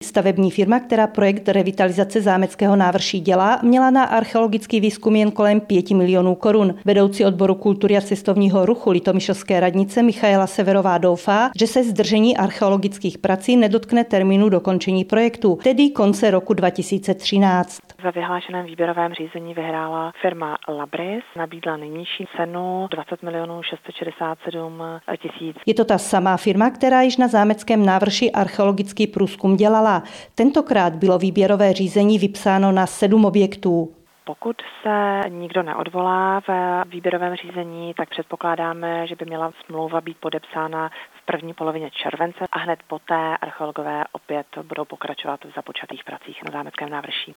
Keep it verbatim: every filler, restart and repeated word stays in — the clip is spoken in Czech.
stavební firma, která projekt revitalizace zámeckého návrší dělá, měla na archeologický výzkum jen kolem pěti milionů korun. Vedoucí odboru kultury a cestovního ruchu Litomyšlské radnice Michaela Severová doufá, že se zdržení archeologických prací nedotkne termínu dokončení projektu, tedy konce roku dva tisíce třináct. Ve vyhlášeném výběrovém řízení vyhrála firma Labris, nabídla nejnižší cenu dvacet milionů šest set šedesát sedm tisíc. Je to ta samá firma, která již na zámeckém návrší archeologický průzkum dělala. Tentokrát bylo výběrové řízení vypsáno na sedm objektů. Pokud se nikdo neodvolá ve výběrovém řízení, tak předpokládáme, že by měla smlouva být podepsána v první polovině července a hned poté archeologové opět budou pokračovat v započatých pracích na zámeckém návrší.